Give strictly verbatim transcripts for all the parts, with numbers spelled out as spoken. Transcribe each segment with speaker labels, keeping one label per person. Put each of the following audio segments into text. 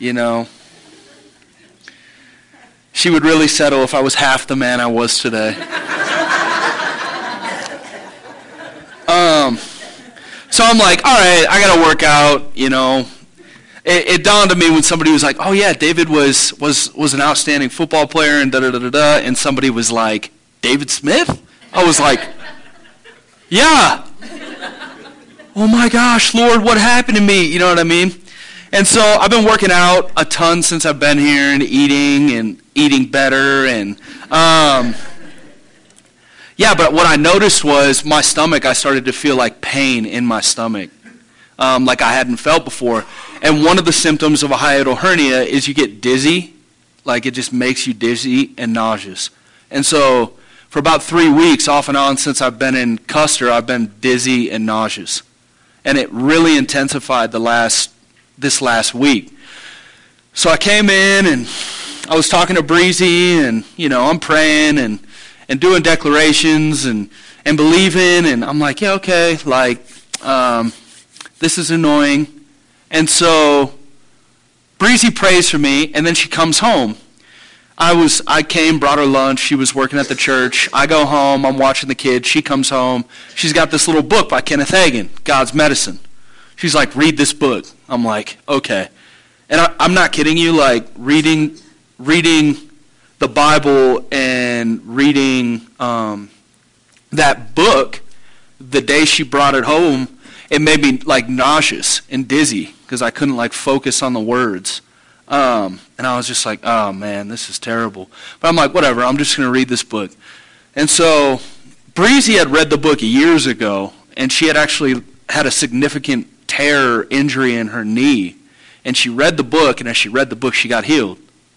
Speaker 1: you know. She would really settle if I was half the man I was today. um, so I'm like, all right, I got to work out, you know. It, it dawned on me when somebody was like, oh, yeah, David was was was an outstanding football player and da-da-da-da-da, and somebody was like, David Smith? I was like, yeah. Oh, my gosh, Lord, what happened to me? You know what I mean? And so I've been working out a ton since I've been here and eating and eating better. And um, yeah, but what I noticed was my stomach, I started to feel like pain in my stomach, um, like I hadn't felt before. And one of the symptoms of a hiatal hernia is you get dizzy, like it just makes you dizzy and nauseous. And so for about three weeks, off and on, since I've been in Custer, I've been dizzy and nauseous. And it really intensified the last this last week. So I came in and I was talking to Breezy, and you know, I'm praying and, and doing declarations and, and believing, and I'm like, yeah, okay, like um, this is annoying. And so Breezy prays for me, and then she comes home. I was I came, brought her lunch, she was working at the church. I go home, I'm watching the kids, she comes home. She's got this little book by Kenneth Hagin, God's Medicine. She's like, read this book. I'm like, okay. And I, I'm not kidding you, like reading reading the Bible and reading um, that book, the day she brought it home, it made me like nauseous and dizzy because I couldn't like focus on the words. Um, and I was just like, oh man, this is terrible. But I'm like, whatever, I'm just going to read this book. And so Breezy had read the book years ago, and she had actually had a significant tear injury in her knee. And she read the book, and as she read the book, she got healed.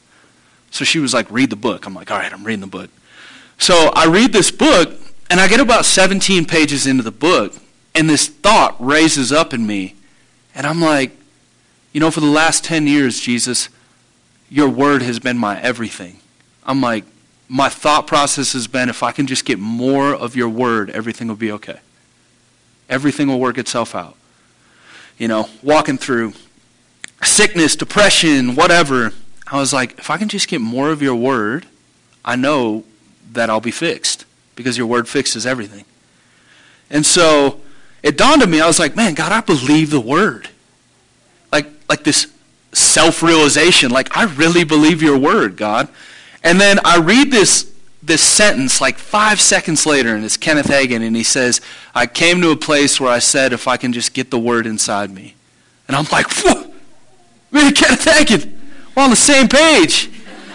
Speaker 1: So she was like, read the book. I'm like, all right, I'm reading the book. So I read this book, and I get about seventeen pages into the book, and this thought raises up in me. And I'm like, you know, for the last ten years, Jesus, your word has been my everything. I'm like, my thought process has been, if I can just get more of your word, everything will be okay. Everything will work itself out. You know, walking through sickness, depression, whatever. I was like, if I can just get more of your word, I know that I'll be fixed because your word fixes everything. And so it dawned on me, I was like, man, God, I believe the word. Like, like this self-realization, like I really believe your word, God. And then I read this this sentence like five seconds later, and it's Kenneth Hagin, and he says, I came to a place where I said, if I can just get the word inside me. And I'm like, whoa, man, Kenneth Hagin, we're on the same page.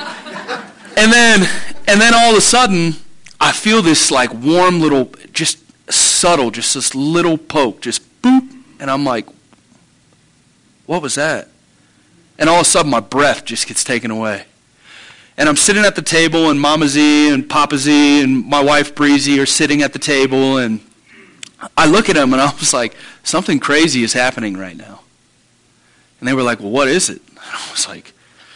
Speaker 1: and then, and then all of a sudden, I feel this like warm little, just subtle, just this little poke, just boop, and I'm like, what was that? And all of a sudden, my breath just gets taken away. And I'm sitting at the table, and Mama Z and Papa Z and my wife Breezy are sitting at the table, and I look at them, and I was like, something crazy is happening right now. And they were like, well, what is it? And I was like,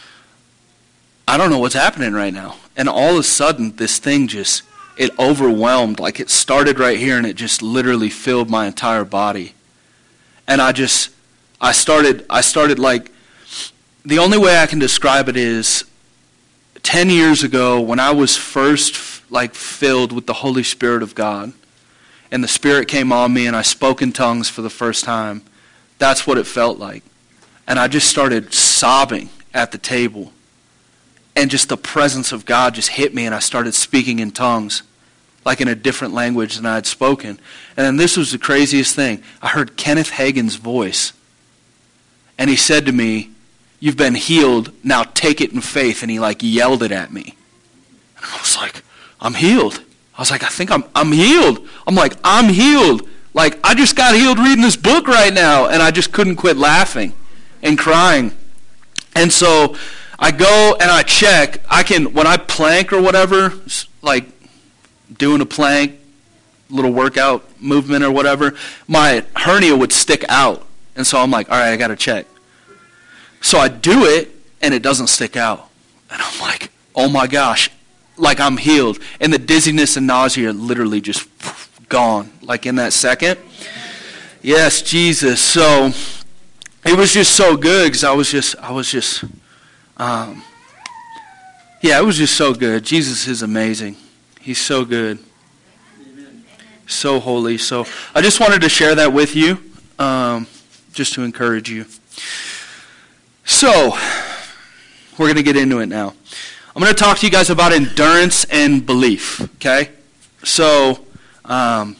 Speaker 1: I don't know what's happening right now. And all of a sudden, this thing just, it overwhelmed. Like it started right here, and it just literally filled my entire body. And I just, I started, I started like, the only way I can describe it is, ten years ago, when I was first like filled with the Holy Spirit of God, and the Spirit came on me and I spoke in tongues for the first time, that's what it felt like. And I just started sobbing at the table. And just the presence of God just hit me, and I started speaking in tongues, like in a different language than I had spoken. And then this was the craziest thing. I heard Kenneth Hagin's voice. And he said to me, you've been healed, now take it in faith. And he like yelled it at me. And I was like, I'm healed. I was like, I think I'm I'm healed. I'm like, I'm healed. Like, I just got healed reading this book right now. And I just couldn't quit laughing and crying. And so I go and I check. I can, when I plank or whatever, like doing a plank, little workout movement or whatever, my hernia would stick out. And so I'm like, all right, I got to check. So I do it, and it doesn't stick out. And I'm like, oh my gosh, like I'm healed. And the dizziness and nausea are literally just gone, like in that second. Yes, Jesus. So it was just so good because I was just, I was just, um, yeah, it was just so good. Jesus is amazing. He's so good. Amen. So holy. So I just wanted to share that with you, um, just to encourage you. So we're going to get into it now. I'm going to talk to you guys about endurance and belief, okay? So, um,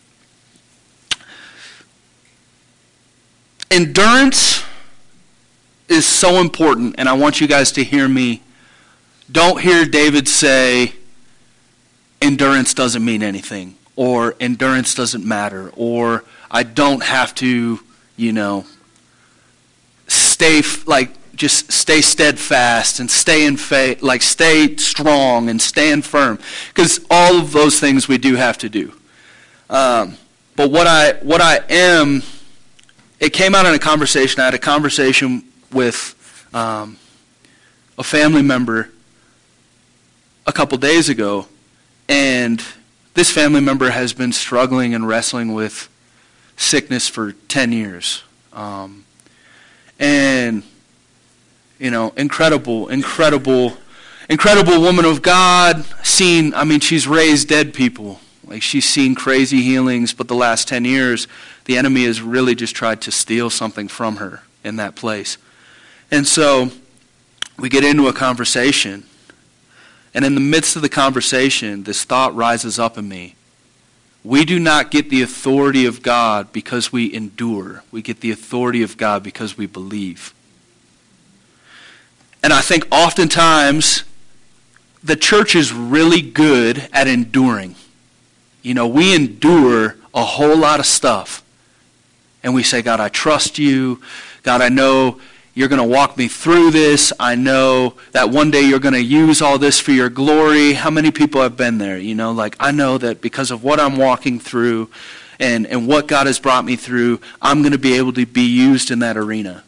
Speaker 1: endurance is so important, and I want you guys to hear me. Don't hear David say, endurance doesn't mean anything, or endurance doesn't matter, or I don't have to, you know, stay, like, just stay steadfast and stay in faith, like stay strong and stand firm, because all of those things we do have to do. Um, but what I what I am, it came out in a conversation. I had a conversation with um, a family member a couple days ago, and this family member has been struggling and wrestling with sickness for ten years, um, and. You know, incredible, incredible, incredible woman of God. Seen, I mean, she's raised dead people. Like, she's seen crazy healings, but the last ten years, the enemy has really just tried to steal something from her in that place. And so, we get into a conversation, and in the midst of the conversation, this thought rises up in me. We do not get the authority of God because we endure. We get the authority of God because we believe. And I think oftentimes the church is really good at enduring. You know, we endure a whole lot of stuff. And we say, God, I trust you. God, I know you're going to walk me through this. I know that one day you're going to use all this for your glory. How many people have been there? You know, like, I know that because of what I'm walking through and, and what God has brought me through, I'm going to be able to be used in that arena.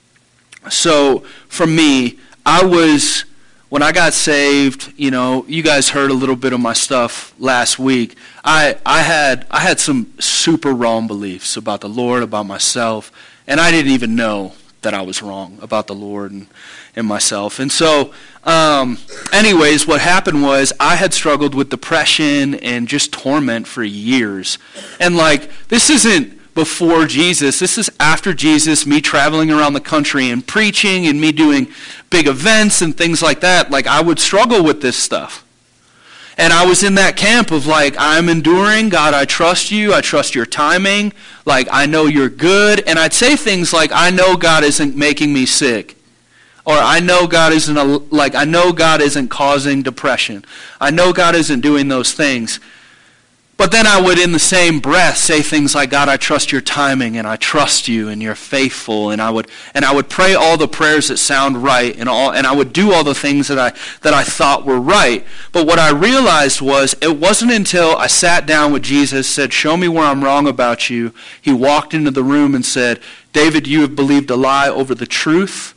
Speaker 1: So, for me, I was, when I got saved, you know, you guys heard a little bit of my stuff last week. I, I had I had some super wrong beliefs about the Lord, about myself, and I didn't even know that I was wrong about the Lord and, and myself. And so, um, anyways, what happened was I had struggled with depression and just torment for years. And, like, this isn't before Jesus. This is after Jesus, me traveling around the country and preaching and me doing big events and things like that. Like, I would struggle with this stuff. And I was in that camp of, like, I'm enduring. God, I trust you. I trust your timing. Like, I know you're good. And I'd say things like, I know God isn't making me sick. Or I know God isn't, a, like, I know God isn't causing depression. I know God isn't doing those things. But then I would, in the same breath, say things like, God, I trust your timing, and I trust you, and you're faithful. And I would and I would pray all the prayers that sound right, and all, and I would do all the things that I that I thought were right. But what I realized was, it wasn't until I sat down with Jesus, said, show me where I'm wrong about you. He walked into the room and said, David, you have believed a lie over the truth.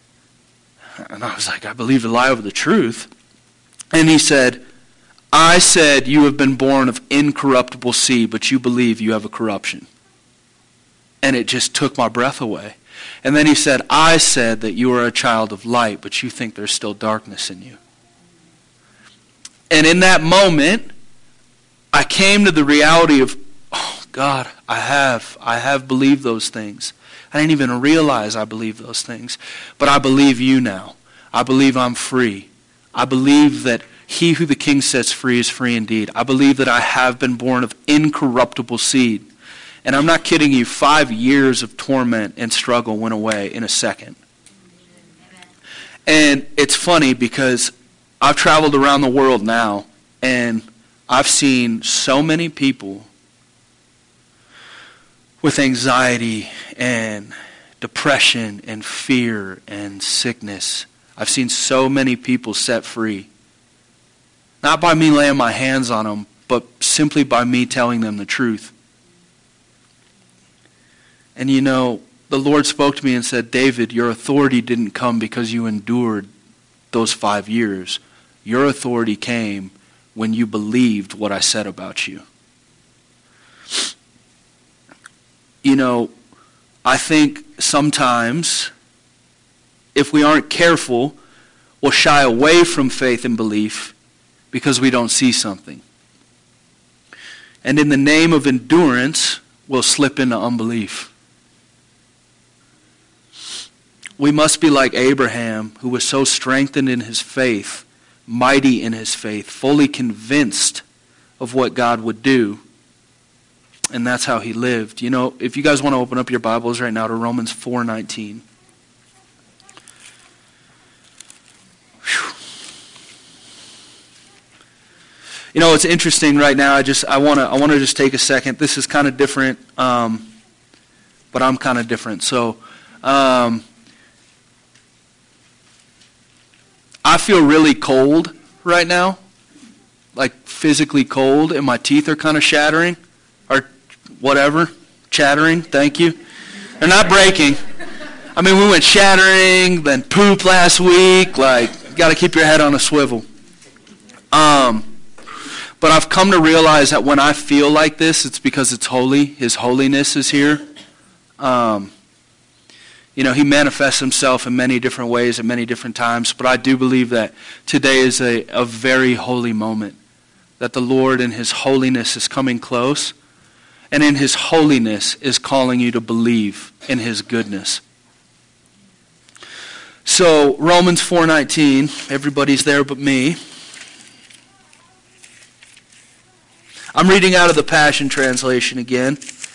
Speaker 1: And I was like, I believed a lie over the truth? And he said, I said you have been born of incorruptible seed, but you believe you have a corruption. And it just took my breath away. And then he said, I said that you are a child of light, but you think there's still darkness in you. And in that moment, I came to the reality of, oh God, I have, I have believed those things. I didn't even realize I believed those things. But I believe you now. I believe I'm free. I believe that he who the king sets free is free indeed. I believe that I have been born of incorruptible seed. And I'm not kidding you, five years of torment and struggle went away in a second. And it's funny because I've traveled around the world now, and I've seen so many people with anxiety and depression and fear and sickness. I've seen so many people set free. Not by me laying my hands on them, but simply by me telling them the truth. And you know, the Lord spoke to me and said, David, your authority didn't come because you endured those five years. Your authority came when you believed what I said about you. You know, I think sometimes, if we aren't careful, we'll shy away from faith and belief because we don't see something. And in the name of endurance, we'll slip into unbelief. We must be like Abraham, who was so strengthened in his faith, mighty in his faith, fully convinced of what God would do. And that's how he lived. You know, if you guys want to open up your Bibles right now to Romans four nineteen. You know, it's interesting right now. I just I want to I want to just take a second. This is kind of different, um, but I'm kind of different. So, um, I feel really cold right now, like physically cold, and my teeth are kind of shattering, or whatever, chattering. Thank you. They're not breaking. I mean, we went shattering, then poop last week. Like, you got to keep your head on a swivel. Um. But I've come to realize that when I feel like this, it's because it's holy. His holiness is here. Um, you know, he manifests himself in many different ways at many different times. But I do believe that today is a, a very holy moment. That the Lord in his holiness is coming close. And in his holiness is calling you to believe in his goodness. So, Romans four nineteen, everybody's there but me. I'm reading out of the Passion Translation again.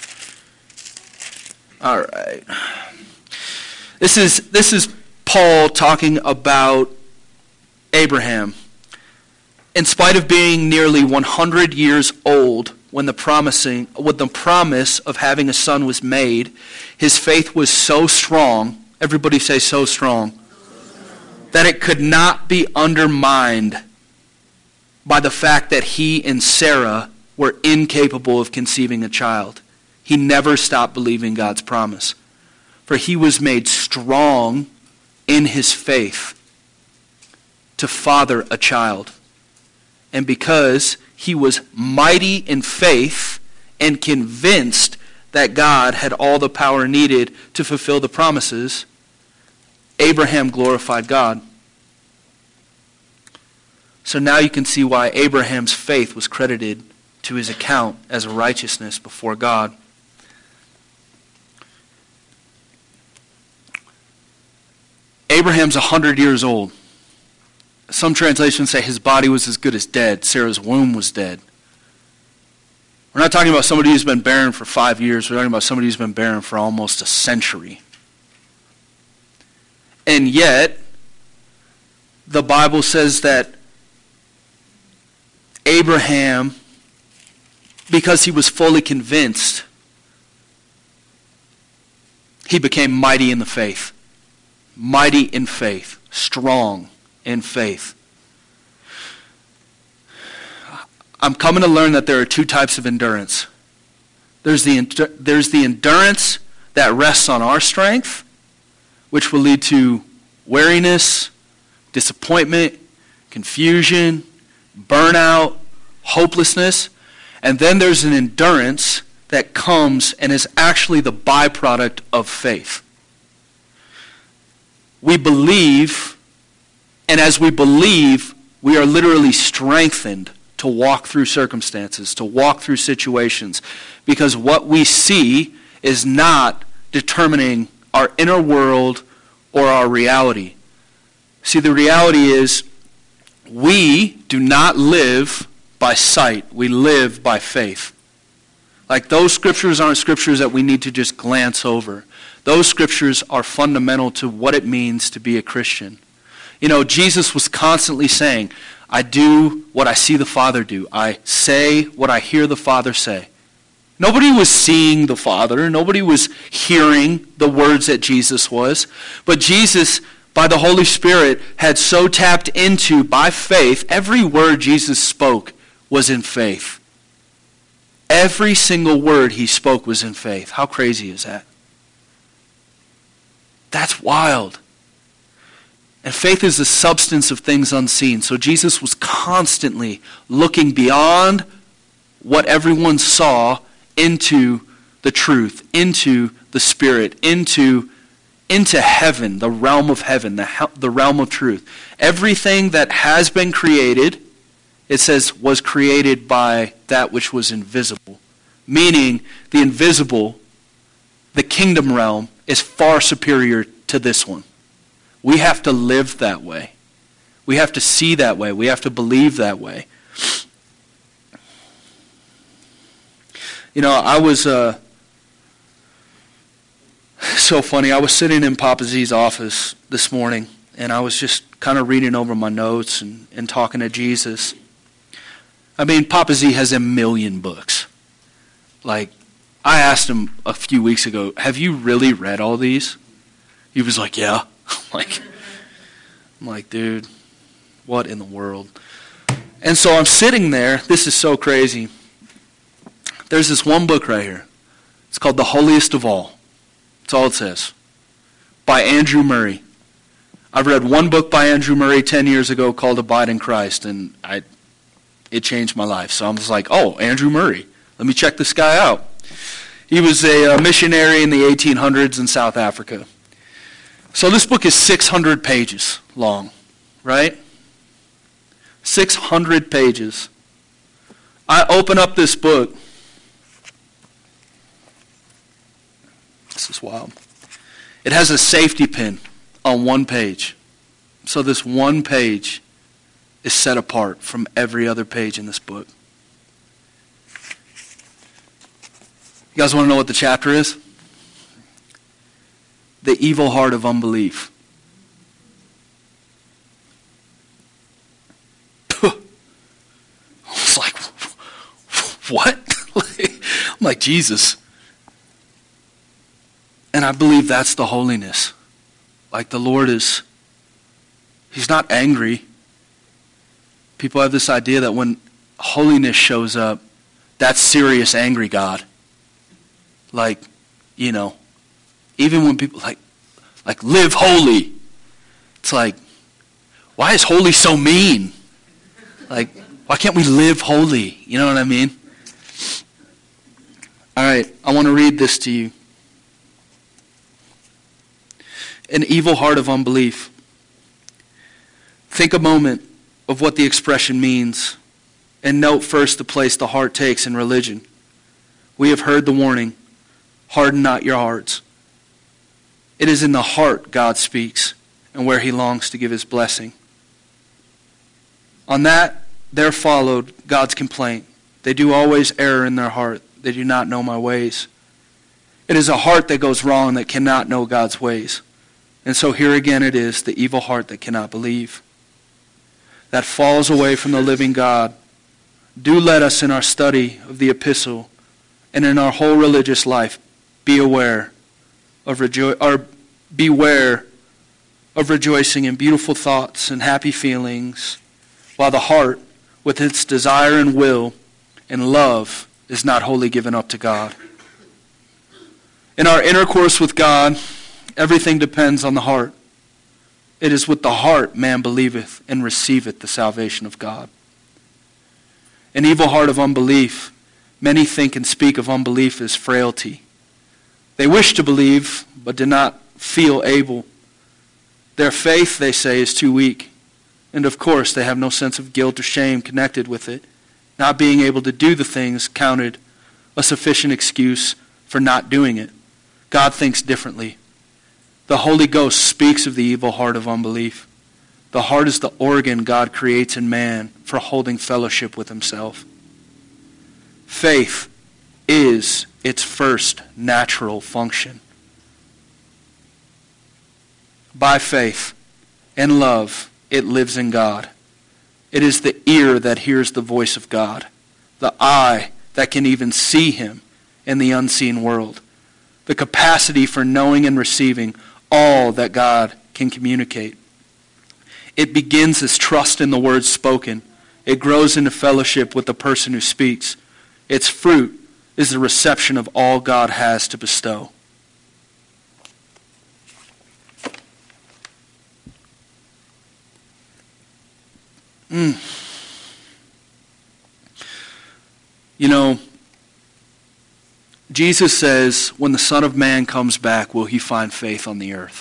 Speaker 1: All right. This is this is Paul talking about Abraham. In spite of being nearly one hundred years old when the promising when the promise of having a son was made, his faith was so strong, everybody say so strong, that it could not be undermined by the fact that he and Sarah were incapable of conceiving a child. He never stopped believing God's promise. For he was made strong in his faith to father a child. And because he was mighty in faith and convinced that God had all the power needed to fulfill the promises, Abraham glorified God. So now you can see why Abraham's faith was credited to his account as a righteousness before God. Abraham's one hundred years old. Some translations say his body was as good as dead. Sarah's womb was dead. We're not talking about somebody who's been barren for five years. We're talking about somebody who's been barren for almost a century. And yet, the Bible says that Abraham, because he was fully convinced, he became mighty in the faith. Mighty in faith. Strong in faith. I'm coming to learn that there are two types of endurance. There's the, there's the endurance that rests on our strength, which will lead to weariness, disappointment, confusion, burnout, hopelessness. And then there's an endurance that comes and is actually the byproduct of faith. We believe, and as we believe, we are literally strengthened to walk through circumstances, to walk through situations, because what we see is not determining our inner world or our reality. See, the reality is we do not live by sight. We live by faith. Like, those scriptures aren't scriptures that we need to just glance over. Those scriptures are fundamental to what it means to be a Christian. You know, Jesus was constantly saying, I do what I see the Father do. I say what I hear the Father say. Nobody was seeing the Father. Nobody was hearing the words that Jesus was. But Jesus, by the Holy Spirit, had so tapped into, by faith, every word Jesus spoke was in faith. Every single word he spoke was in faith. How crazy is that? That's wild. And faith is the substance of things unseen. So Jesus was constantly looking beyond what everyone saw into the truth, into the Spirit, into, into heaven, the realm of heaven, the, the realm of truth. Everything that has been created, it says, was created by that which was invisible. Meaning, the invisible, the kingdom realm, is far superior to this one. We have to live that way. We have to see that way. We have to believe that way. You know, I was, uh, so funny, I was sitting in Papa Z's office this morning, and I was just kind of reading over my notes and, and talking to Jesus. I mean, Papa Z has a million books. Like, I asked him a few weeks ago, have you really read all these? He was like, yeah. I'm like, I'm like, dude, what in the world? And so I'm sitting there. This is so crazy. There's this one book right here. It's called The Holiest of All. That's all it says. By Andrew Murray. I've read one book by Andrew Murray ten years ago called Abide in Christ, and I, it changed my life. So I was like, oh, Andrew Murray. Let me check this guy out. He was a, a missionary in the eighteen hundreds in South Africa. So this book is six hundred pages long, right? six hundred pages. I open up this book. This is wild. It has a safety pin on one page. So this one page is set apart from every other page in this book. You guys want to know what the chapter is? The evil heart of unbelief. I was like, what? I'm like, Jesus. And I believe that's the holiness. Like the Lord is, He's not angry. People have this idea that when holiness shows up, that's serious angry God. Like, you know, even when people like, like live holy. It's like, why is holy so mean? Like, why can't we live holy? You know what I mean? All right, I want to read this to you. An evil heart of unbelief. Think a moment of what the expression means, and note first the place the heart takes in religion. We have heard the warning, harden not your hearts. It is in the heart God speaks, and where He longs to give His blessing. On that, there followed God's complaint. They do always err in their heart. They do not know my ways. It is a heart that goes wrong that cannot know God's ways. And so here again it is, the evil heart that cannot believe, that falls away from the living God. Do let us in our study of the epistle and in our whole religious life be aware of rejo- or beware of rejoicing in beautiful thoughts and happy feelings, while the heart, with its desire and will and love, is not wholly given up to God. In our intercourse with God, everything depends on the heart. It is with the heart man believeth and receiveth the salvation of God. An evil heart of unbelief, many think and speak of unbelief as frailty. They wish to believe, but do not feel able. Their faith, they say, is too weak. And of course, they have no sense of guilt or shame connected with it. Not being able to do the things counted a sufficient excuse for not doing it. God thinks differently. The Holy Ghost speaks of the evil heart of unbelief. The heart is the organ God creates in man for holding fellowship with Himself. Faith is its first natural function. By faith and love, it lives in God. It is the ear that hears the voice of God, the eye that can even see Him in the unseen world, the capacity for knowing and receiving all that God can communicate. It begins as trust in the words spoken. It grows into fellowship with the person who speaks. Its fruit is the reception of all God has to bestow. Mm. You know, Jesus says, when the Son of Man comes back, will he find faith on the earth?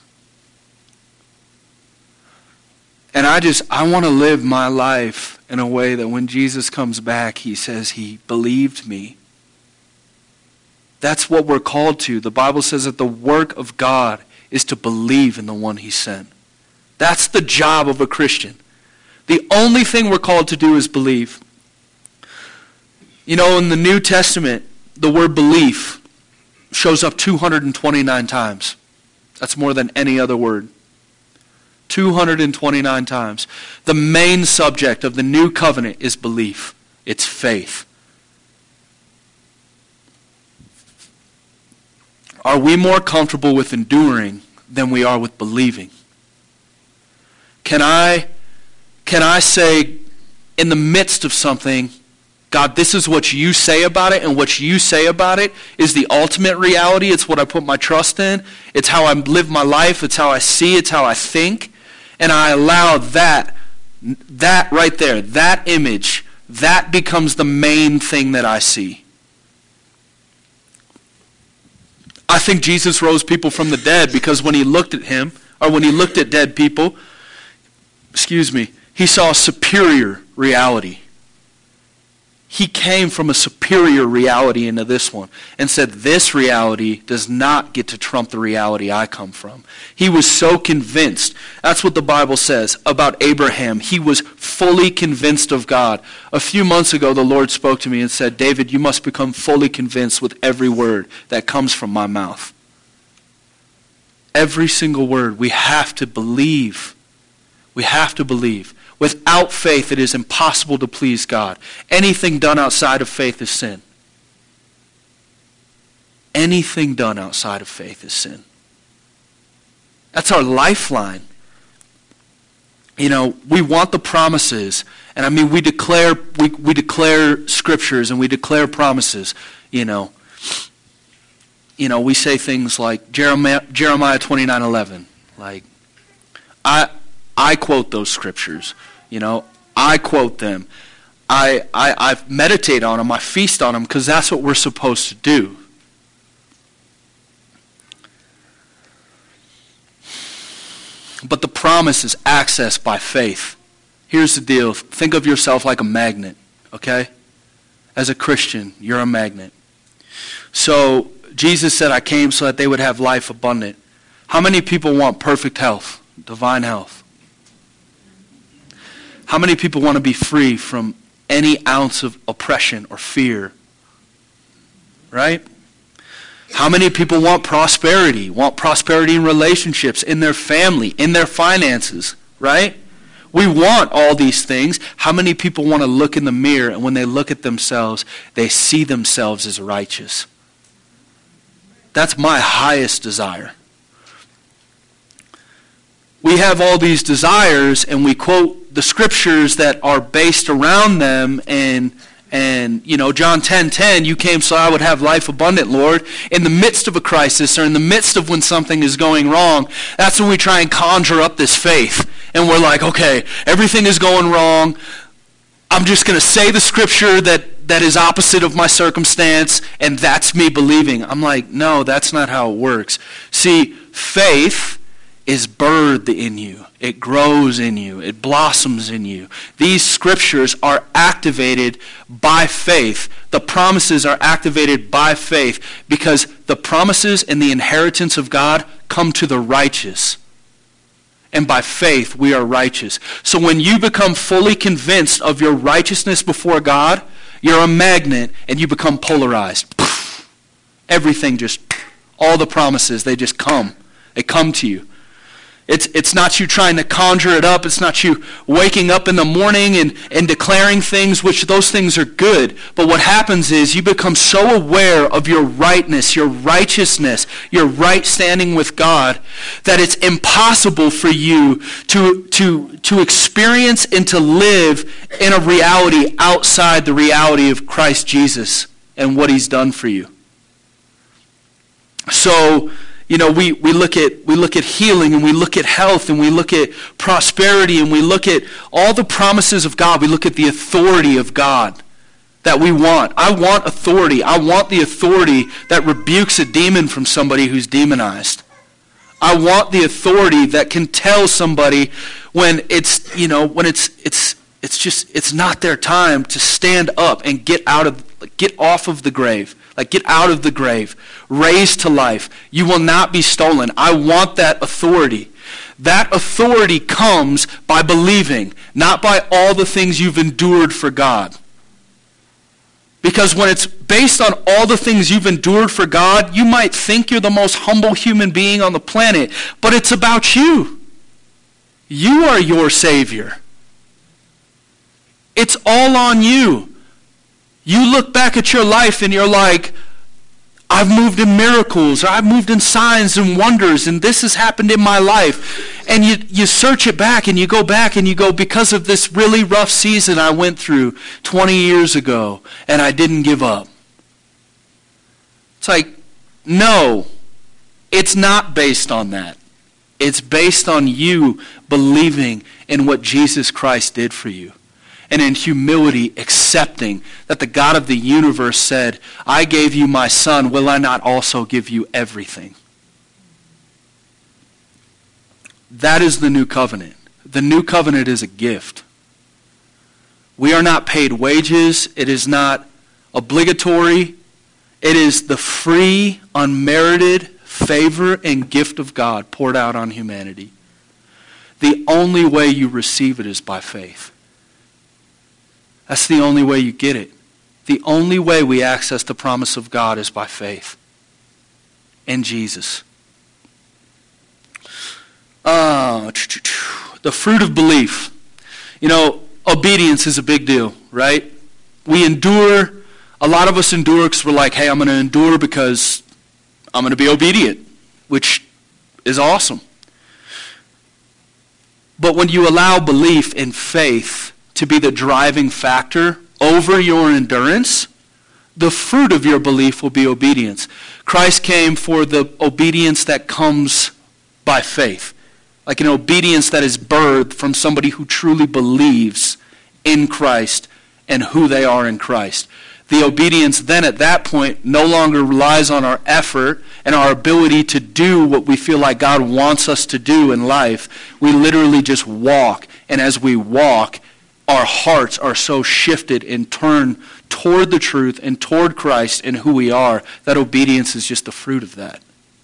Speaker 1: And I just, I want to live my life in a way that when Jesus comes back, he says he believed me. That's what we're called to. The Bible says that the work of God is to believe in the one he sent. That's the job of a Christian. The only thing we're called to do is believe. You know, in the New Testament, the word belief shows up two hundred twenty-nine times. That's more than any other word. two hundred twenty-nine times. The main subject of the new covenant is belief. It's faith. Are we more comfortable with enduring than we are with believing? Can I, can I say in the midst of something, God, this is what you say about it, and what you say about it is the ultimate reality. It's what I put my trust in. It's how I live my life. It's how I see. It's how I think. And I allow that, that right there, that image, that becomes the main thing that I see. I think Jesus rose people from the dead because when he looked at him, or when he looked at dead people, excuse me, he saw a superior reality. He came from a superior reality into this one and said, this reality does not get to trump the reality I come from. He was so convinced. That's what the Bible says about Abraham. He was fully convinced of God. A few months ago, the Lord spoke to me and said, David, you must become fully convinced with every word that comes from my mouth. Every single word. We have to believe. We have to believe. Without faith, it is impossible to please God. Anything done outside of faith is sin. Anything done outside of faith is sin. That's our lifeline. You know, we want the promises. And I mean, we declare, we, we declare scriptures and we declare promises, you know. You know, we say things like Jeremiah, Jeremiah twenty-nine eleven. Like, I... I quote those scriptures, you know, I quote them. I, I, I meditate on them, I feast on them, because that's what we're supposed to do. But the promise is accessed by faith. Here's the deal. Think of yourself like a magnet, okay? As a Christian, you're a magnet. So Jesus said, I came so that they would have life abundant. How many people want perfect health, divine health? How many people want to be free from any ounce of oppression or fear? Right? How many people want prosperity? Want prosperity in relationships, in their family, in their finances? Right? We want all these things. How many people want to look in the mirror and when they look at themselves, they see themselves as righteous? That's my highest desire. We have all these desires and we quote the scriptures that are based around them, and and you know, John ten ten, you came so I would have life abundant, Lord. In the midst of a crisis or in the midst of when something is going wrong, that's when we try and conjure up this faith. And we're like, okay, everything is going wrong. I'm just going to say the scripture that, that is opposite of my circumstance, and that's me believing. I'm like, no, that's not how it works. See, faith is birthed in you. It grows in you. It blossoms in you. These scriptures are activated by faith. The promises are activated by faith because the promises and the inheritance of God come to the righteous. And by faith we are righteous. So when you become fully convinced of your righteousness before God, you're a magnet and you become polarized. Everything just, all the promises, they just come. They come to you. It's it's not you trying to conjure it up. It's not you waking up in the morning and, and declaring things, which those things are good. But what happens is you become so aware of your rightness, your righteousness, your right standing with God, that it's impossible for you to, to, to experience and to live in a reality outside the reality of Christ Jesus and what he's done for you. So, you know, we, we look at we look at healing and we look at health and we look at prosperity and we look at all the promises of God. We look at the authority of God. that we want. I want authority. I want the authority that rebukes a demon from somebody who's demonized. I want the authority that can tell somebody when it's, you know, when it's it's it's just it's not their time to stand up and get out of get off of the grave. Like get out of the grave, raised to life. You will not be stolen. I want that authority. That authority comes by believing, not by all the things you've endured for God. Because when it's based on all the things you've endured for God, you might think you're the most humble human being on the planet, but it's about you. You are your Savior. It's all on you. You look back at your life and you're like, I've moved in miracles, or I've moved in signs and wonders, and this has happened in my life. And you, you search it back and you go back and you go, because of this really rough season I went through twenty years ago, and I didn't give up. It's like, no, it's not based on that. It's based on you believing in what Jesus Christ did for you. And in humility, accepting that the God of the universe said, I gave you my son, will I not also give you everything? That is the new covenant. The new covenant is a gift. We are not paid wages. It is not obligatory. It is the free, unmerited favor and gift of God poured out on humanity. The only way you receive it is by faith. That's the only way you get it. The only way we access the promise of God is by faith in Jesus. Uh, the fruit of belief. You know, obedience is a big deal, right? We endure. A lot of us endure because we're like, hey, I'm going to endure because I'm going to be obedient, which is awesome. But when you allow belief and faith to be the driving factor over your endurance, the fruit of your belief will be obedience. Christ came for the obedience that comes by faith, like an obedience that is birthed from somebody who truly believes in Christ and who they are in Christ. The obedience then at that point no longer relies on our effort and our ability to do what we feel like God wants us to do in life. We literally just walk, and as we walk, our hearts are so shifted and turned toward the truth and toward Christ and who we are, that obedience is just the fruit of that.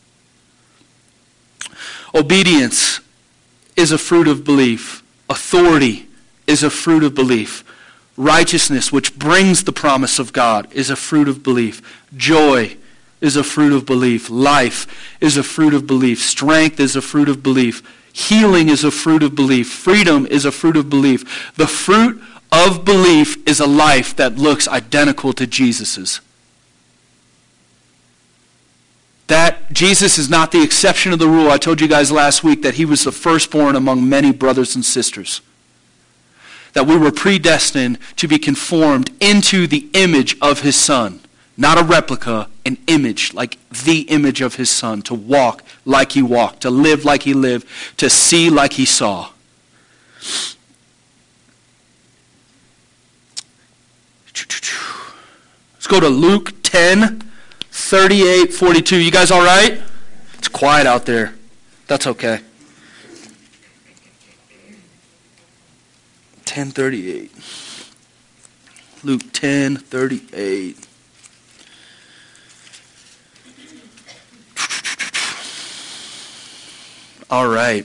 Speaker 1: Obedience is a fruit of belief. Authority is a fruit of belief. Righteousness, which brings the promise of God, is a fruit of belief. Joy is a fruit of belief. Life is a fruit of belief. Strength is a fruit of belief. Healing is a fruit of belief. Freedom is a fruit of belief. The fruit of belief is a life that looks identical to Jesus's. That Jesus is not the exception of the rule. I told you guys last week that he was the firstborn among many brothers and sisters. That we were predestined to be conformed into the image of his Son. Not a replica, an image, like the image of his Son, to walk like he walked, to live like he lived, to see like he saw. Let's go to Luke ten, thirty-eight, forty-two. You guys all right? It's quiet out there. That's okay. ten thirty-eight. Luke ten, thirty-eight. All right.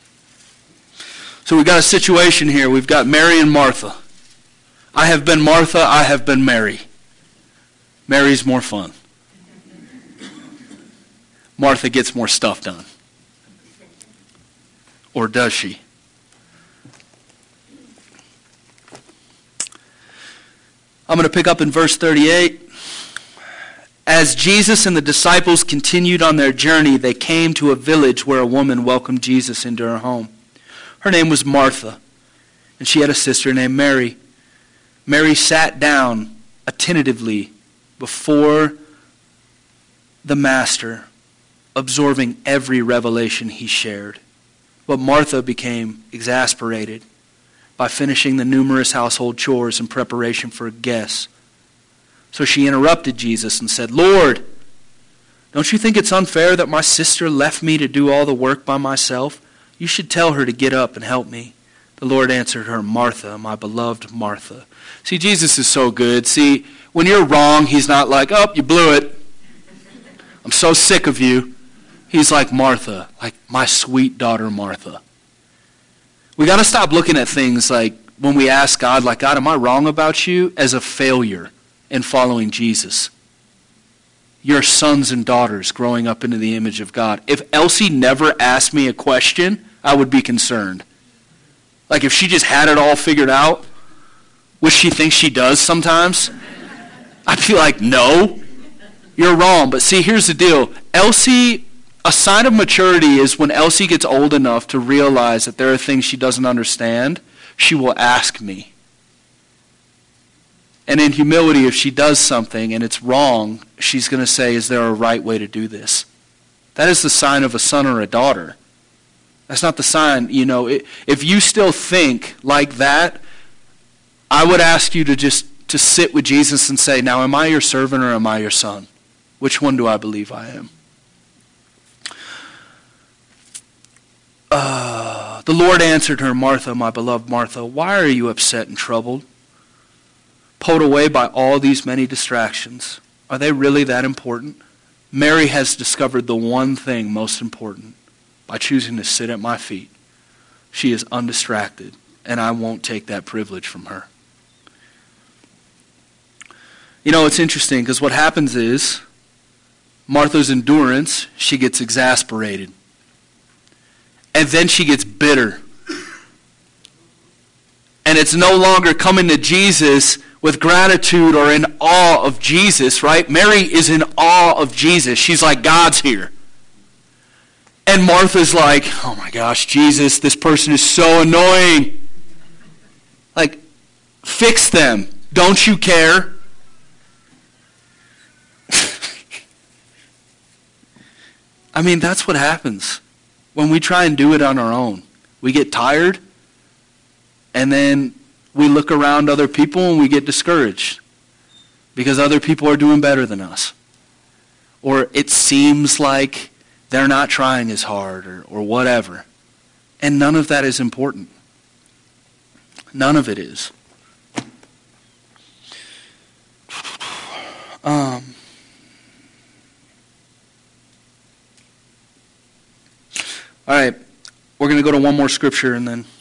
Speaker 1: So we've got a situation here. We've got Mary and Martha. I have been Martha, I have been Mary. Mary's more fun. Martha gets more stuff done. Or does she? I'm going to pick up in verse thirty-eight. As Jesus and the disciples continued on their journey, they came to a village where a woman welcomed Jesus into her home. Her name was Martha, and she had a sister named Mary. Mary sat down attentively before the Master, absorbing every revelation he shared. But Martha became exasperated by finishing the numerous household chores in preparation for guests. So she interrupted Jesus and said, "Lord, don't you think it's unfair that my sister left me to do all the work by myself? You should tell her to get up and help me." The Lord answered her, "Martha, my beloved Martha." See, Jesus is so good. See, when you're wrong, he's not like, "Oh, you blew it. I'm so sick of you." He's like, "Martha, like my sweet daughter Martha." We got to stop looking at things like when we ask God, like, "God, am I wrong about you?" as a failure in following Jesus. Your sons and daughters growing up into the image of God. If Elsie never asked me a question, I would be concerned. Like if she just had it all figured out, which she thinks she does sometimes, I'd be like, "No, you're wrong." But see, here's the deal. Elsie, a sign of maturity is when Elsie gets old enough to realize that there are things she doesn't understand, she will ask me. And in humility, if she does something and it's wrong, she's going to say, "Is there a right way to do this?" That is the sign of a son or a daughter. That's not the sign, you know. If you still think like that, I would ask you to just to sit with Jesus and say, "Now, am I your servant or am I your son? Which one do I believe I am?" Uh, the Lord answered her, "Martha, my beloved Martha, why are you upset and troubled? Pulled away by all these many distractions. Are they really that important? Mary has discovered the one thing most important by choosing to sit at my feet. She is undistracted, and I won't take that privilege from her." You know, it's interesting because what happens is Martha's endurance, she gets exasperated. And then she gets bitter. And it's no longer coming to Jesus with gratitude or in awe of Jesus, right? Mary is in awe of Jesus. She's like, "God's here." And Martha's like, "Oh my gosh, Jesus, this person is so annoying. Like, fix them. Don't you care?" I mean, that's what happens when we try and do it on our own. We get tired, and then we look around other people and we get discouraged because other people are doing better than us. Or it seems like they're not trying as hard or, or whatever. And none of that is important. None of it is. Um, all right, we're going to go to one more scripture and then...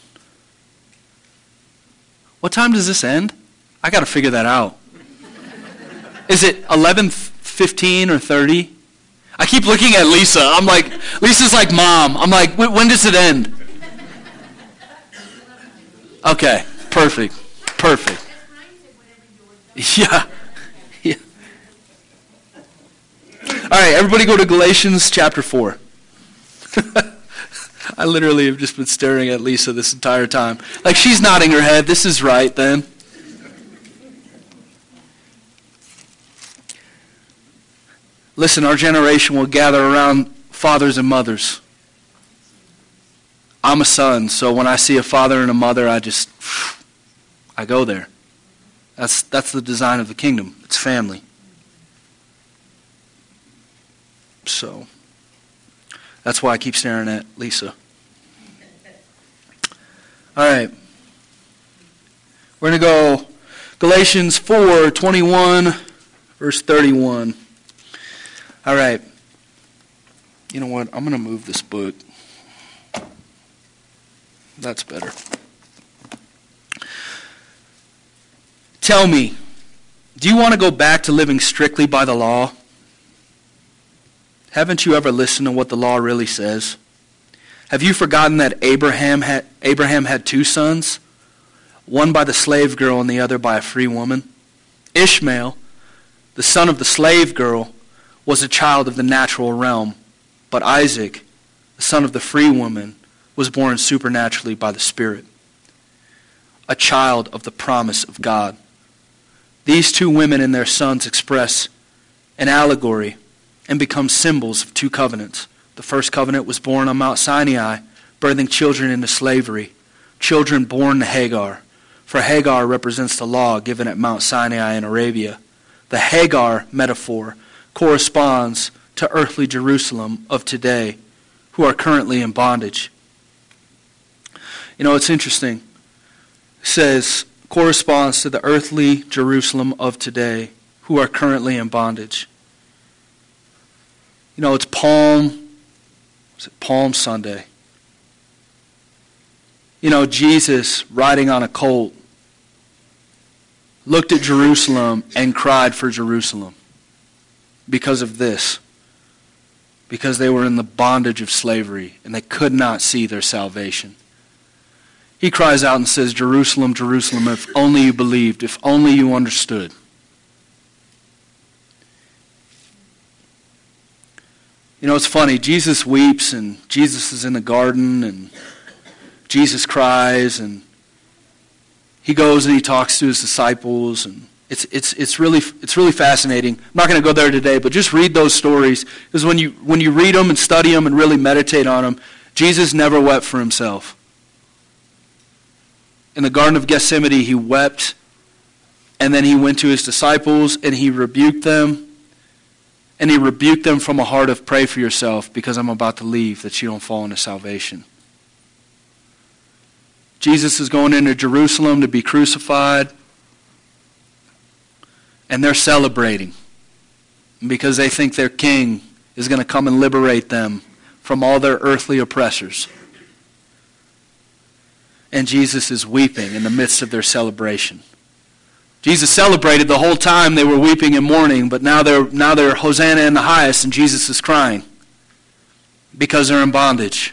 Speaker 1: What time does this end? I got to figure that out. Is it eleven fifteen or thirty? I keep looking at Lisa. I'm like, Lisa's like, "Mom." I'm like, "When does it end?" Okay, perfect. Perfect. Yeah. Yeah. All right, everybody go to Galatians chapter four. I literally have just been staring at Lisa this entire time. Like, she's nodding her head. This is right, then. Listen, our generation will gather around fathers and mothers. I'm a son, so when I see a father and a mother, I just, I go there. That's, that's the design of the kingdom. It's family. So, that's why I keep staring at Lisa. All right. We're going to go Galatians four twenty-one, verse thirty-one. All right. You know what? I'm going to move this book. That's better. Tell me, do you want to go back to living strictly by the law? Haven't you ever listened to what the law really says? Have you forgotten that Abraham had, Abraham had two sons, one by the slave girl and the other by a free woman? Ishmael, the son of the slave girl, was a child of the natural realm, but Isaac, the son of the free woman, was born supernaturally by the Spirit, a child of the promise of God. These two women and their sons express an allegory and become symbols of two covenants. The first covenant was born on Mount Sinai, birthing children into slavery, children born to Hagar. For Hagar represents the law given at Mount Sinai in Arabia. The Hagar metaphor corresponds to earthly Jerusalem of today, who are currently in bondage. You know, it's interesting. It says, corresponds to the earthly Jerusalem of today, who are currently in bondage. You know, it's Palm, was it Palm Sunday? You know, Jesus riding on a colt looked at Jerusalem and cried for Jerusalem because of this. Because they were in the bondage of slavery and they could not see their salvation. He cries out and says, Jerusalem, Jerusalem, if only you believed, if only you understood. You know, it's funny. Jesus weeps and Jesus is in the garden and Jesus cries and he goes and he talks to his disciples and it's it's it's really it's really fascinating. I'm not going to go there today, but just read those stories because when you when you read them and study them and really meditate on them, Jesus never wept for himself. In the Garden of Gethsemane, he wept, and then he went to his disciples, and he rebuked them, and he rebuked them from a heart of pray for yourself because I'm about to leave, that you don't fall into salvation. Jesus is going into Jerusalem to be crucified, and they're celebrating because they think their king is going to come and liberate them from all their earthly oppressors. And Jesus is weeping in the midst of their celebration. Jesus celebrated the whole time they were weeping and mourning, but now they're now they're Hosanna in the highest, and Jesus is crying because they're in bondage.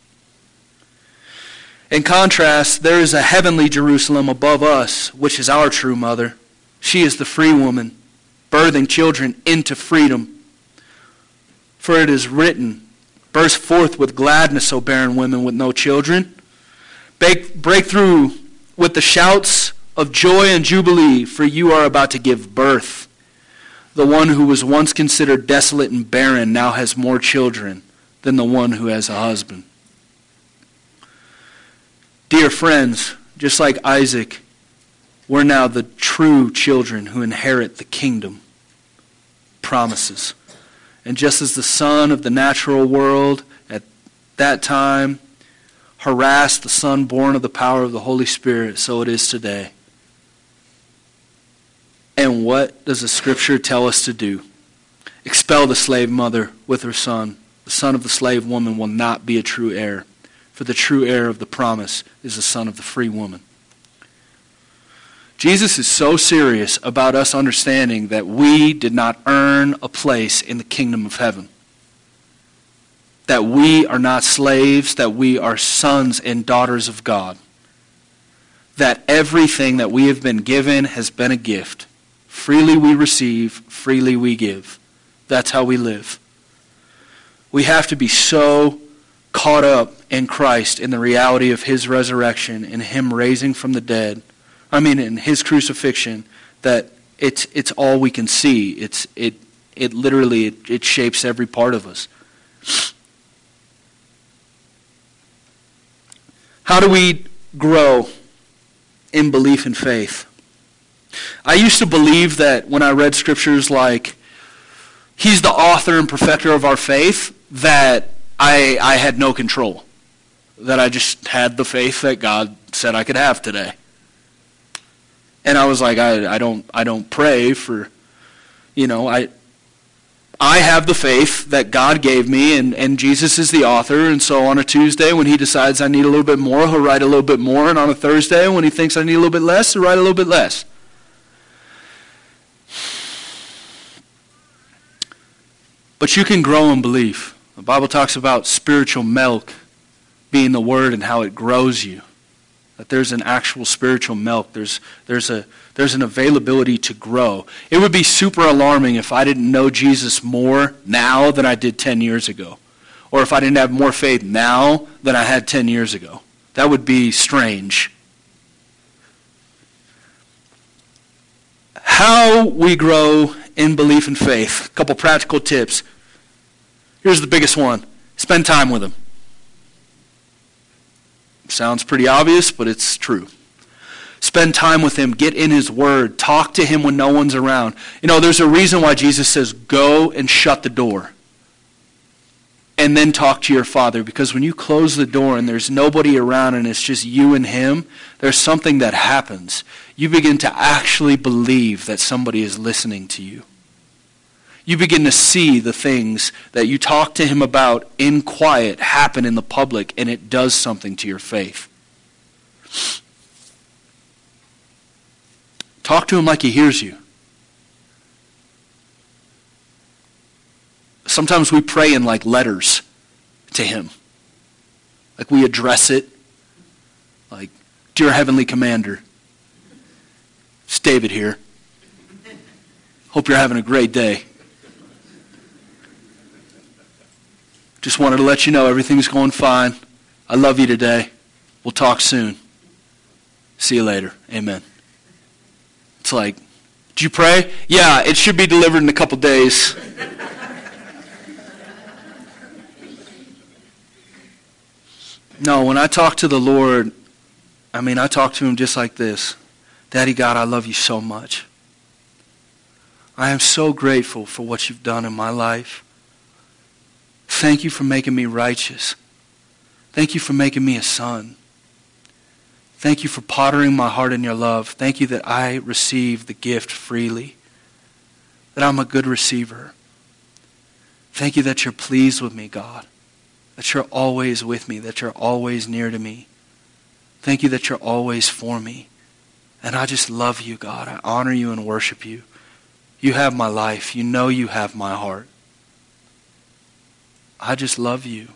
Speaker 1: In contrast, there is a heavenly Jerusalem above us, which is our true mother. She is the free woman, birthing children into freedom. For it is written, burst forth with gladness, O barren women with no children. Break, break through with the shouts of joy and jubilee, for you are about to give birth. The one who was once considered desolate and barren now has more children than the one who has a husband. Dear friends, just like Isaac, we're now the true children who inherit the kingdom promises. And just as the son of the natural world at that time harassed the son born of the power of the Holy Spirit, so it is today. And what does the Scripture tell us to do? Expel the slave mother with her son. The son of the slave woman will not be a true heir, for the true heir of the promise is the son of the free woman. Jesus is so serious about us understanding that we did not earn a place in the kingdom of heaven. That we are not slaves, that we are sons and daughters of God. That everything that we have been given has been a gift. Freely we receive, freely we give. That's how we live. We have to be so caught up in Christ, in the reality of his resurrection, in him raising from the dead, I mean in his crucifixion, that it's it's all we can see. It's it it literally it, it shapes every part of us. How do we grow in belief and faith? I used to believe that when I read scriptures like, he's the author and perfecter of our faith, that I, I had no control. That I just had the faith that God said I could have today. And I was like, I, I don't I don't pray for, you know, I I have the faith that God gave me, and, and Jesus is the author, and so on a Tuesday when he decides I need a little bit more, he'll write a little bit more, and on a Thursday when he thinks I need a little bit less, he'll write a little bit less. But you can grow in belief. The Bible talks about spiritual milk being the word and how it grows you. That there's an actual spiritual milk. There's there's a there's an availability to grow. It would be super alarming if I didn't know Jesus more now than I did ten years ago. Or if I didn't have more faith now than I had ten years ago. That would be strange. How we grow in belief and faith. A couple practical tips. Here's the biggest one. Spend time with him. Sounds pretty obvious, but it's true. Spend time with him. Get in his word. Talk to him when no one's around. You know, there's a reason why Jesus says, go and shut the door. And then talk to your Father. Because when you close the door and there's nobody around and it's just you and him, there's something that happens. You begin to actually believe that somebody is listening to you. You begin to see the things that you talk to him about in quiet happen in the public, and it does something to your faith. Talk to him like he hears you. Sometimes we pray in like letters to him. Like we address it. Like, dear Heavenly Commander, it's David here. Hope you're having a great day. Just wanted to let you know everything's going fine. I love you today. We'll talk soon. See you later. Amen. It's like, did you pray? Yeah, it should be delivered in a couple days. No, when I talk to the Lord, I mean, I talk to him just like this. Daddy God, I love you so much. I am so grateful for what you've done in my life. Thank you for making me righteous. Thank you for making me a son. Thank you for pottering my heart in your love. Thank you that I receive the gift freely. That I'm a good receiver. Thank you that you're pleased with me, God. That you're always with me. That you're always near to me. Thank you that you're always for me. And I just love you, God. I honor you and worship you. You have my life. You know you have my heart. I just love you.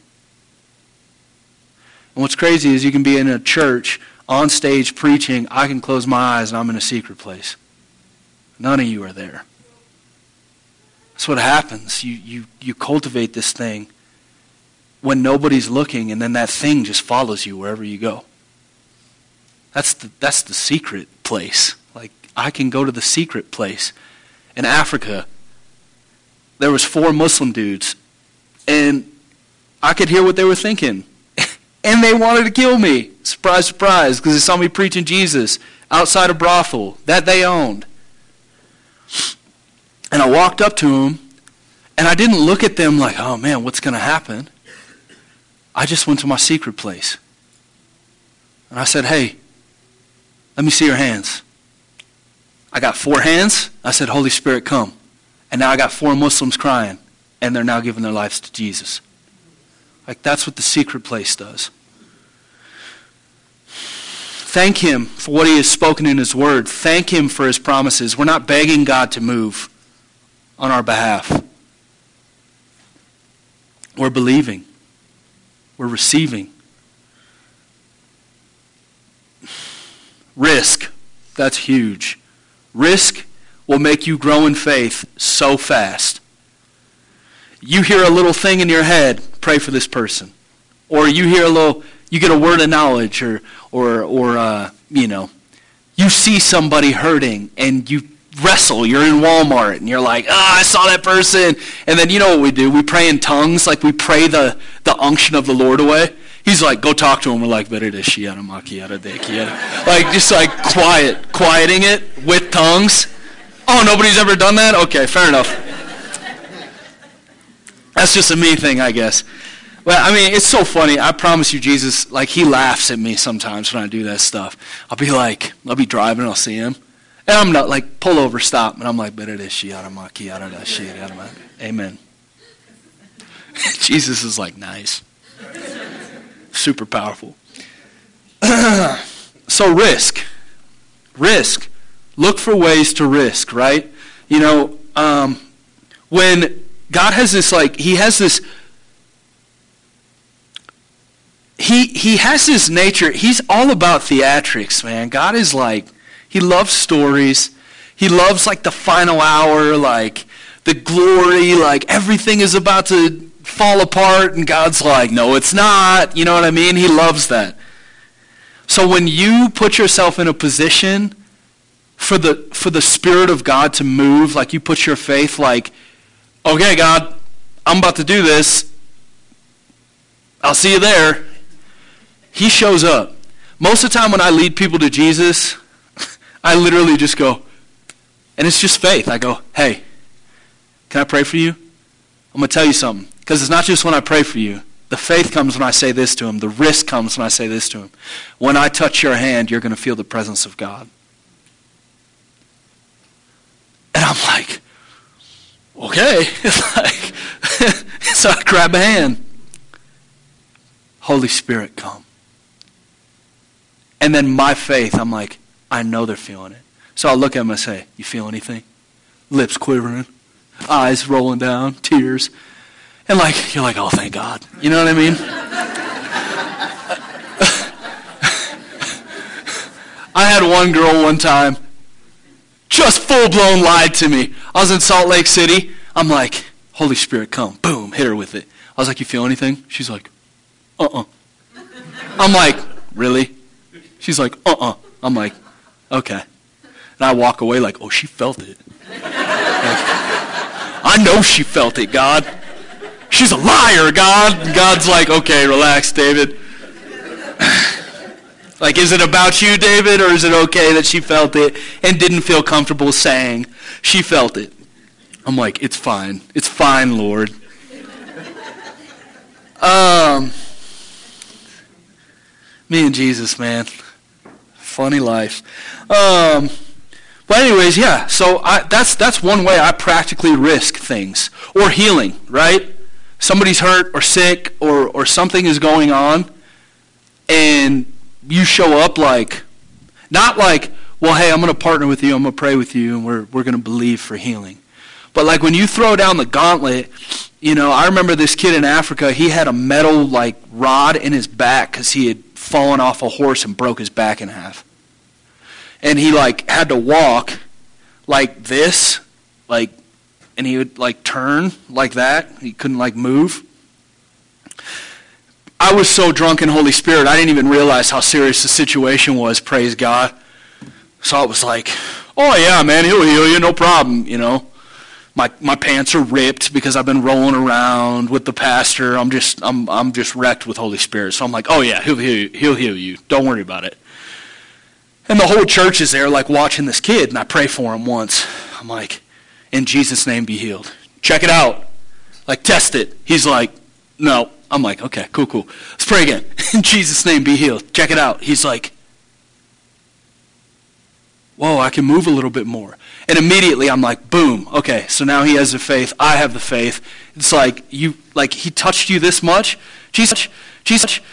Speaker 1: And what's crazy is you can be in a church, on stage preaching, I can close my eyes and I'm in a secret place. None of you are there. That's what happens. You, you, you cultivate this thing when nobody's looking, and then that thing just follows you wherever you go. That's the, that's the secret place. Like, I can go to the secret place. In Africa, there was four Muslim dudes, and I could hear what they were thinking. And they wanted to kill me. Surprise, surprise, because they saw me preaching Jesus outside a brothel that they owned. And I walked up to them, and I didn't look at them like, oh man, what's going to happen? I just went to my secret place. And I said, hey, let me see your hands. I got four hands. I said, Holy Spirit, come. And now I got four Muslims crying, and they're now giving their lives to Jesus. Like, that's what the secret place does. Thank him for what he has spoken in his word. Thank him for his promises. We're not begging God to move on our behalf. We're believing. We're receiving. Risk. That's huge. Risk will make you grow in faith so fast. You hear a little thing in your head, pray for this person. Or you hear a little, you get a word of knowledge, or, or, or uh, you know, you see somebody hurting and you wrestle. You're in Walmart and you're like, ah, oh, I saw that person. And then you know what we do? We pray in tongues, like we pray the, the unction of the Lord away. He's like, go talk to him. We're like, like just like quiet, quieting it with tongues. Oh, nobody's ever done that? Okay, fair enough. That's just a me thing, I guess. Well, I mean, it's so funny. I promise you, Jesus, like, he laughs at me sometimes when I do that stuff. I'll be like, I'll be driving, I'll see him. And I'm not like, pull over, stop. And I'm like, amen. Jesus is like, nice. Super powerful. So risk. Risk. Look for ways to risk, right? You know, um, when God has this, like, he has this, he he has this nature, he's all about theatrics, man. God is like, he loves stories. He loves, like, the final hour, like, the glory, like, everything is about to fall apart, and God's like, no, it's not. You know what I mean? He loves that. So when you put yourself in a position for the for the Spirit of God to move, like you put your faith like, okay, God, I'm about to do this. I'll see you there. He shows up. Most of the time when I lead people to Jesus, I literally just go, and it's just faith. I go, hey, can I pray for you? I'm going to tell you something. Because it's not just when I pray for you. The faith comes when I say this to him. The risk comes when I say this to him. When I touch your hand, you're going to feel the presence of God. And I'm like, okay. It's like, so I grab a hand. Holy Spirit, come. And then my faith, I'm like, I know they're feeling it. So I'll look at them and say, you feel anything? Lips quivering, eyes rolling down, tears. And like, you're like, oh, thank God. You know what I mean? I had one girl one time, just full-blown lied to me. I was in Salt Lake City. I'm like, Holy Spirit, come. Boom, hit her with it. I was like, you feel anything? She's like, uh-uh. I'm like, really? She's like, uh-uh. I'm like, okay. And I walk away like, oh, she felt it. Like, I know she felt it, God. She's a liar, God. And God's like, okay, relax, David. Like, is it about you, David, or is it okay that she felt it and didn't feel comfortable saying she felt it? I'm like, it's fine. It's fine, Lord. Um, me and Jesus, man. Funny life. Um, but anyways, yeah, so I, that's that's one way I practically risk things. Or healing, right? Somebody's hurt or sick or, or something is going on, and you show up like, not like, well, hey, I'm going to partner with you, I'm going to pray with you, and we're we're going to believe for healing. But like when you throw down the gauntlet, you know, I remember this kid in Africa, he had a metal like rod in his back because he had fallen off a horse and broke his back in half. And he like had to walk like this, like, and he would like turn like that. He couldn't like move. I was so drunk in Holy Spirit, I didn't even realize how serious the situation was, praise God. So I was like, oh yeah, man, he'll heal you, no problem, you know. My my pants are ripped because I've been rolling around with the pastor. I'm just I'm I'm just wrecked with Holy Spirit. So I'm like, oh yeah, he'll heal you. He'll heal you. Don't worry about it. And the whole church is there like watching this kid, and I pray for him once. I'm like, in Jesus' name be healed. Check it out. Like test it. He's like, no. I'm like, okay, cool, cool. Let's pray again. In Jesus' name be healed. Check it out. He's like, whoa, I can move a little bit more. And immediately I'm like, boom, okay, so now he has the faith, I have the faith. It's like, you, like he touched you this much? Jesus, Jesus,